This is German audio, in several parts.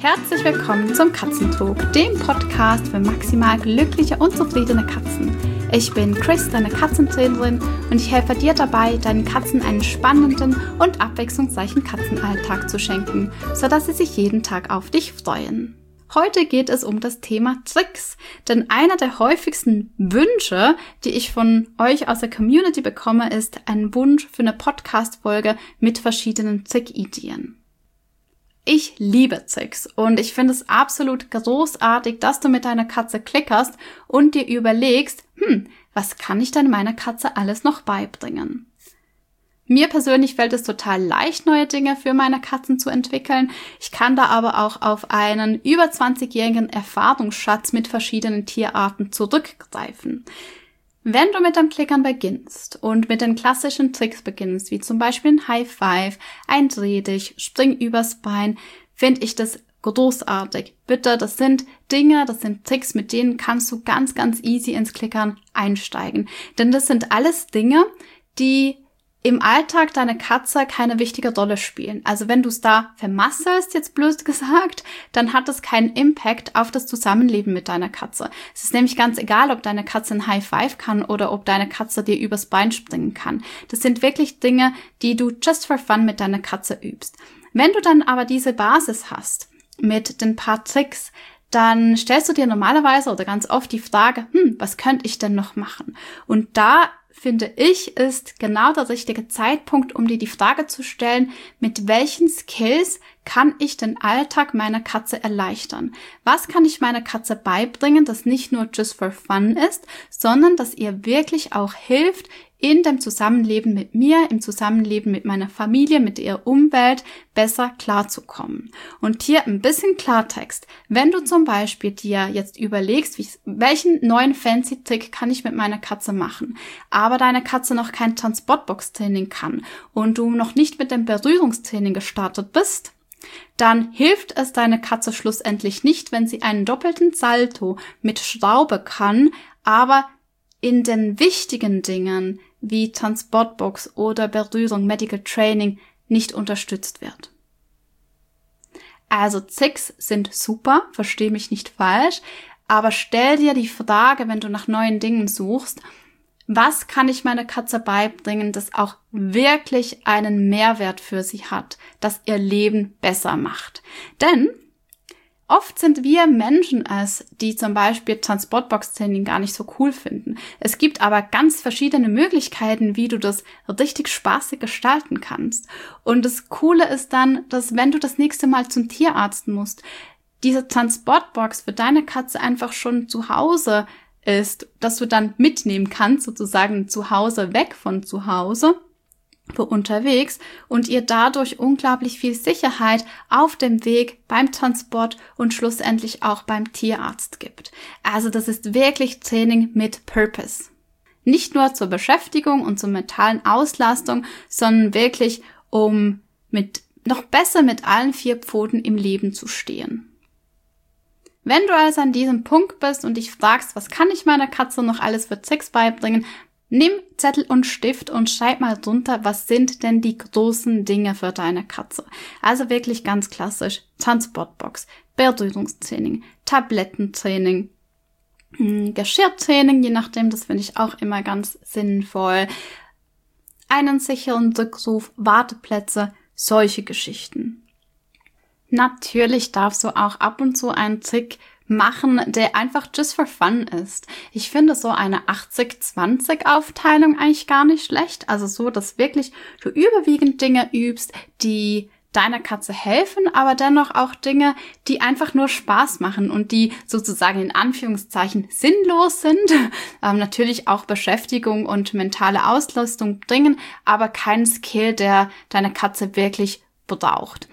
Herzlich willkommen zum Katzentalk, dem Podcast für maximal glückliche und zufriedene Katzen. Ich bin Chris, deine Katzentrainerin, und ich helfe dir dabei, deinen Katzen einen spannenden und abwechslungsreichen Katzenalltag zu schenken, sodass sie sich jeden Tag auf dich freuen. Heute geht es um das Thema Tricks, denn einer der häufigsten Wünsche, die ich von euch aus der Community bekomme, ist ein Wunsch für eine Podcast-Folge mit verschiedenen Trick-Ideen. Ich liebe Tricks und ich finde es absolut großartig, dass du mit deiner Katze klickerst und dir überlegst, was kann ich denn meiner Katze alles noch beibringen? Mir persönlich fällt es total leicht, neue Dinge für meine Katzen zu entwickeln. Ich kann da aber auch auf einen über 20-jährigen Erfahrungsschatz mit verschiedenen Tierarten zurückgreifen. Wenn du mit dem Klickern beginnst und mit den klassischen Tricks beginnst, wie zum Beispiel ein High Five, ein Dreh dich, Spring übers Bein, finde ich das großartig. Bitte, das sind Dinge, das sind Tricks, mit denen kannst du ganz, ganz easy ins Klickern einsteigen. Denn das sind alles Dinge, die im Alltag deiner Katze keine wichtige Rolle spielen. Also wenn du es da vermasselst, jetzt blöd gesagt, dann hat es keinen Impact auf das Zusammenleben mit deiner Katze. Es ist nämlich ganz egal, ob deine Katze ein High Five kann oder ob deine Katze dir übers Bein springen kann. Das sind wirklich Dinge, die du just for fun mit deiner Katze übst. Wenn du dann aber diese Basis hast mit den paar Tricks, dann stellst du dir normalerweise oder ganz oft die Frage, was könnte ich denn noch machen? Und da finde ich, ist genau der richtige Zeitpunkt, um dir die Frage zu stellen, mit welchen Skills kann ich den Alltag meiner Katze erleichtern? Was kann ich meiner Katze beibringen, das nicht nur just for fun ist, sondern das ihr wirklich auch hilft, in dem Zusammenleben mit mir, im Zusammenleben mit meiner Familie, mit ihrer Umwelt besser klarzukommen. Und hier ein bisschen Klartext. Wenn du zum Beispiel dir jetzt überlegst, welchen neuen fancy Trick kann ich mit meiner Katze machen, aber deine Katze noch kein Transportbox-Training kann und du noch nicht mit dem Berührungstraining gestartet bist, dann hilft es deiner Katze schlussendlich nicht, wenn sie einen doppelten Salto mit Schraube kann, aber in den wichtigen Dingen wie Transportbox oder Berührung, Medical Training nicht unterstützt wird. Also Tricks sind super, versteh mich nicht falsch, aber stell dir die Frage, wenn du nach neuen Dingen suchst, was kann ich meiner Katze beibringen, das auch wirklich einen Mehrwert für sie hat, das ihr Leben besser macht? Denn oft sind wir Menschen es, die zum Beispiel Transportbox-Training gar nicht so cool finden. Es gibt aber ganz verschiedene Möglichkeiten, wie du das richtig spaßig gestalten kannst. Und das Coole ist dann, dass wenn du das nächste Mal zum Tierarzt musst, diese Transportbox für deine Katze einfach schon zu Hause ist, dass du dann mitnehmen kannst, sozusagen zu Hause weg von zu Hause, für unterwegs, und ihr dadurch unglaublich viel Sicherheit auf dem Weg beim Transport und schlussendlich auch beim Tierarzt gibt. Also das ist wirklich Training mit Purpose. Nicht nur zur Beschäftigung und zur mentalen Auslastung, sondern wirklich, um noch besser mit allen 4 Pfoten im Leben zu stehen. Wenn du also an diesem Punkt bist und dich fragst, was kann ich meiner Katze noch alles für Tricks beibringen, nimm Zettel und Stift und schreib mal drunter, was sind denn die großen Dinge für deine Katze. Also wirklich ganz klassisch Transportbox, Berührungstraining, Tablettentraining, Geschirrtraining, je nachdem, das finde ich auch immer ganz sinnvoll, einen sicheren Rückruf, Warteplätze, solche Geschichten. Natürlich darfst du auch ab und zu einen Trick machen, der einfach just for fun ist. Ich finde so eine 80-20-Aufteilung eigentlich gar nicht schlecht. Also so, dass wirklich du überwiegend Dinge übst, die deiner Katze helfen, aber dennoch auch Dinge, die einfach nur Spaß machen und die sozusagen in Anführungszeichen sinnlos sind. Natürlich auch Beschäftigung und mentale Auslastung bringen, aber kein Skill, der deine Katze wirklich braucht.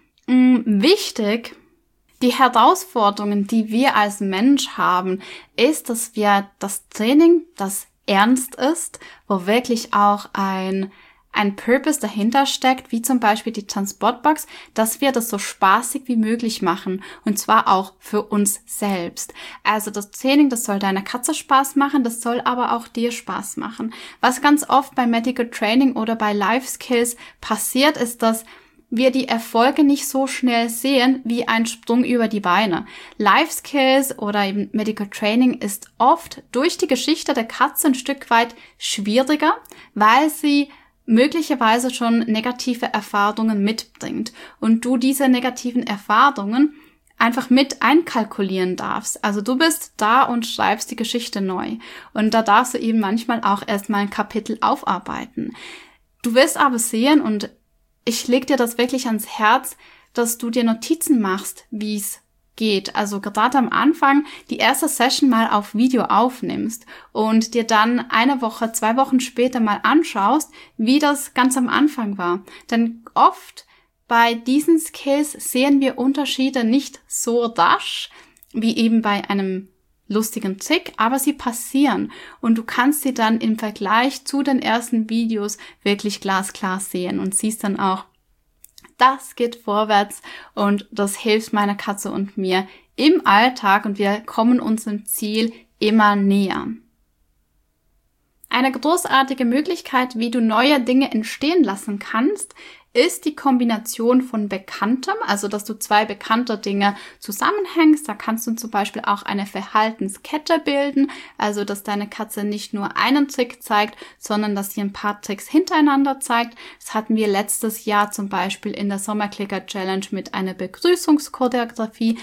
Wichtig, die Herausforderungen, die wir als Mensch haben, ist, dass wir das Training, das ernst ist, wo wirklich auch ein Purpose dahinter steckt, wie zum Beispiel die Transportbox, dass wir das so spaßig wie möglich machen, und zwar auch für uns selbst. Also das Training, das soll deiner Katze Spaß machen, das soll aber auch dir Spaß machen. Was ganz oft bei Medical Training oder bei Life Skills passiert, ist, dass wir die Erfolge nicht so schnell sehen wie ein Sprung über die Beine. Life Skills oder eben Medical Training ist oft durch die Geschichte der Katze ein Stück weit schwieriger, weil sie möglicherweise schon negative Erfahrungen mitbringt und du diese negativen Erfahrungen einfach mit einkalkulieren darfst. Also du bist da und schreibst die Geschichte neu. Und da darfst du eben manchmal auch erstmal ein Kapitel aufarbeiten. Du wirst aber sehen, und ich leg dir das wirklich ans Herz, dass du dir Notizen machst, wie es geht. Also gerade am Anfang die erste Session mal auf Video aufnimmst und dir dann 1 Woche, 2 Wochen später mal anschaust, wie das ganz am Anfang war. Denn oft bei diesen Skills sehen wir Unterschiede nicht so rasch wie eben bei einem lustigen Trick, aber sie passieren und du kannst sie dann im Vergleich zu den ersten Videos wirklich glasklar sehen und siehst dann auch, das geht vorwärts und das hilft meiner Katze und mir im Alltag und wir kommen unserem Ziel immer näher. Eine großartige Möglichkeit, wie du neue Dinge entstehen lassen kannst, ist die Kombination von Bekanntem, also dass du 2 bekannte Dinge zusammenhängst. Da kannst du zum Beispiel auch eine Verhaltenskette bilden, also dass deine Katze nicht nur einen Trick zeigt, sondern dass sie ein paar Tricks hintereinander zeigt. Das hatten wir letztes Jahr zum Beispiel in der Sommerclicker Challenge mit einer Begrüßungschoreografie,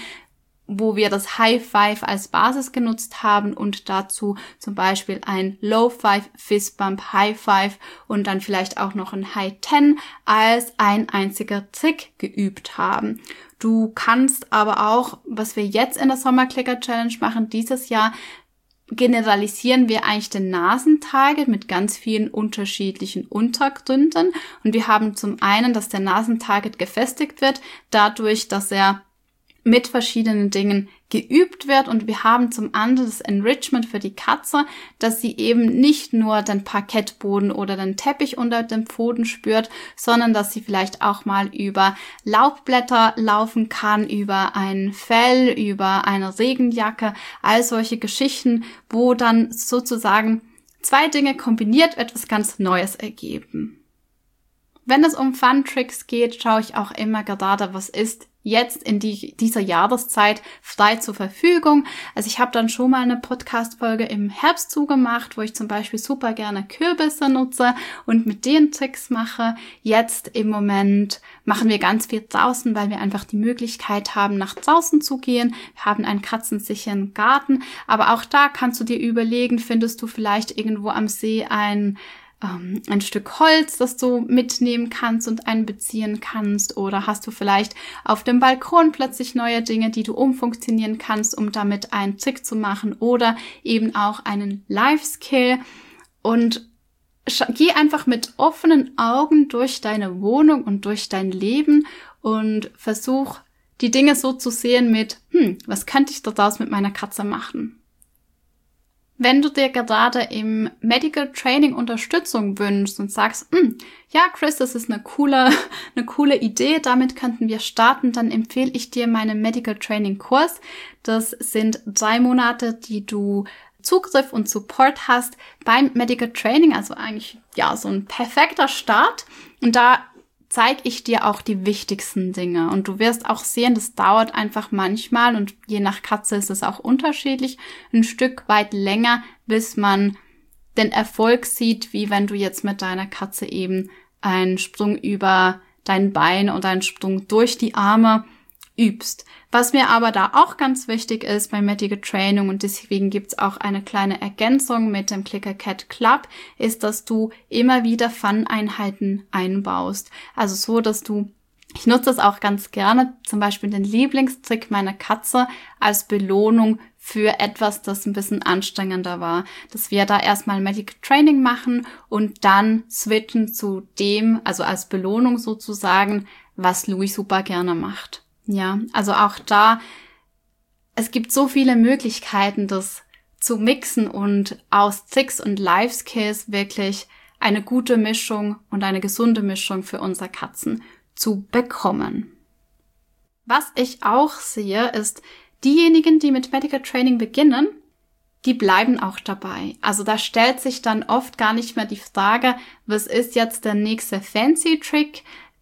wo wir das High Five als Basis genutzt haben und dazu zum Beispiel ein Low Five, Fist Bump, High Five und dann vielleicht auch noch ein High 10 als ein einziger Trick geübt haben. Du kannst aber auch, was wir jetzt in der Sommerclicker Challenge machen, dieses Jahr generalisieren wir eigentlich den Nasentarget mit ganz vielen unterschiedlichen Untergründen und wir haben zum einen, dass der Nasentarget gefestigt wird, dadurch, dass er mit verschiedenen Dingen geübt wird und wir haben zum anderen das Enrichment für die Katze, dass sie eben nicht nur den Parkettboden oder den Teppich unter dem Pfoten spürt, sondern dass sie vielleicht auch mal über Laubblätter laufen kann, über ein Fell, über eine Regenjacke, all solche Geschichten, wo dann sozusagen 2 Dinge kombiniert etwas ganz Neues ergeben. Wenn es um Fun-Tricks geht, schaue ich auch immer gerade, was ist jetzt in dieser Jahreszeit frei zur Verfügung. Also ich habe dann schon mal eine Podcast-Folge im Herbst zugemacht, wo ich zum Beispiel super gerne Kürbisse nutze und mit denen Tricks mache. Jetzt im Moment machen wir ganz viel draußen, weil wir einfach die Möglichkeit haben, nach draußen zu gehen. Wir haben einen katzensicheren Garten, aber auch da kannst du dir überlegen, findest du vielleicht irgendwo am See ein Stück Holz, das du mitnehmen kannst und einbeziehen kannst, oder hast du vielleicht auf dem Balkon plötzlich neue Dinge, die du umfunktionieren kannst, um damit einen Trick zu machen oder eben auch einen Life-Skill und geh einfach mit offenen Augen durch deine Wohnung und durch dein Leben und versuch die Dinge so zu sehen mit, was könnte ich daraus mit meiner Katze machen? Wenn du dir gerade im Medical Training Unterstützung wünschst und sagst, ja Chris, das ist eine coole Idee, damit könnten wir starten, dann empfehle ich dir meinen Medical Training Kurs. Das sind 3 Monate, die du Zugriff und Support hast beim Medical Training, also eigentlich ja so ein perfekter Start. Und da zeige ich dir auch die wichtigsten Dinge. Und du wirst auch sehen, das dauert einfach manchmal und je nach Katze ist es auch unterschiedlich, ein Stück weit länger, bis man den Erfolg sieht, wie wenn du jetzt mit deiner Katze eben einen Sprung über dein Bein oder einen Sprung durch die Arme übst. Was mir aber da auch ganz wichtig ist bei Medical Training, und deswegen gibt's auch eine kleine Ergänzung mit dem Clicker Cat Club, ist, dass du immer wieder Fun-Einheiten einbaust. Also so, dass ich nutze das auch ganz gerne, zum Beispiel den Lieblingstrick meiner Katze als Belohnung für etwas, das ein bisschen anstrengender war. Dass wir da erstmal Medical Training machen und dann switchen zu dem, also als Belohnung sozusagen, was Louis super gerne macht. Ja, also auch da, es gibt so viele Möglichkeiten, das zu mixen und aus Tricks und Life Skills wirklich eine gute Mischung und eine gesunde Mischung für unsere Katzen zu bekommen. Was ich auch sehe, ist, diejenigen, die mit Medical Training beginnen, die bleiben auch dabei. Also da stellt sich dann oft gar nicht mehr die Frage, was ist jetzt der nächste Fancy Trick?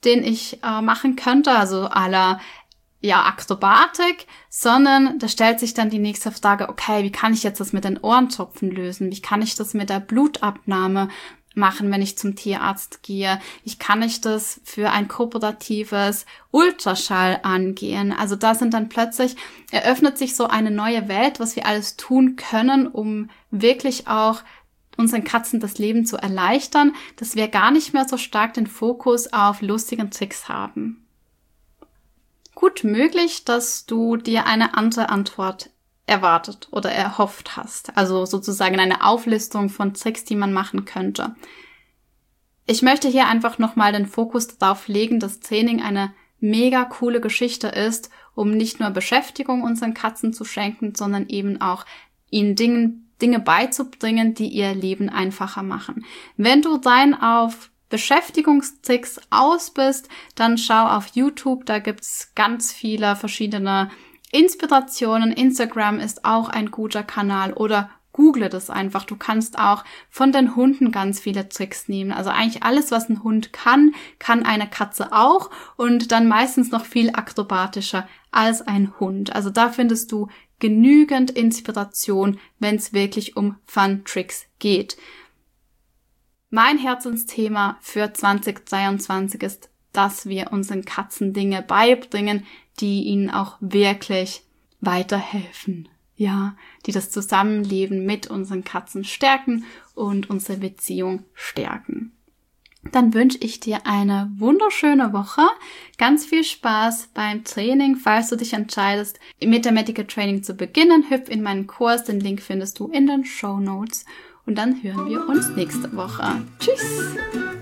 den ich machen könnte, also à la Akrobatik, sondern da stellt sich dann die nächste Frage, okay, wie kann ich jetzt das mit den Ohrentropfen lösen? Wie kann ich das mit der Blutabnahme machen, wenn ich zum Tierarzt gehe? Wie kann ich das für ein kooperatives Ultraschall angehen? Also da sind dann plötzlich, eröffnet sich so eine neue Welt, was wir alles tun können, um wirklich auch unseren Katzen das Leben zu erleichtern, dass wir gar nicht mehr so stark den Fokus auf lustigen Tricks haben. Gut möglich, dass du dir eine andere Antwort erwartet oder erhofft hast. Also sozusagen eine Auflistung von Tricks, die man machen könnte. Ich möchte hier einfach nochmal den Fokus darauf legen, dass Training eine mega coole Geschichte ist, um nicht nur Beschäftigung unseren Katzen zu schenken, sondern eben auch ihnen Dinge beizubringen, die ihr Leben einfacher machen. Wenn du rein auf Beschäftigungstricks aus bist, dann schau auf YouTube, da gibt's ganz viele verschiedene Inspirationen. Instagram ist auch ein guter Kanal oder google das einfach. Du kannst auch von den Hunden ganz viele Tricks nehmen. Also eigentlich alles, was ein Hund kann eine Katze auch und dann meistens noch viel akrobatischer als ein Hund. Also da findest du genügend Inspiration, wenn es wirklich um Fun-Tricks geht. Mein Herzensthema für 2023 ist, dass wir unseren Katzen Dinge beibringen, die ihnen auch wirklich weiterhelfen. Ja, die das Zusammenleben mit unseren Katzen stärken und unsere Beziehung stärken. Dann wünsche ich dir eine wunderschöne Woche, ganz viel Spaß beim Training. Falls du dich entscheidest, mit der Medical Training zu beginnen, hüpf in meinen Kurs, den Link findest du in den Shownotes. Und dann hören wir uns nächste Woche. Tschüss!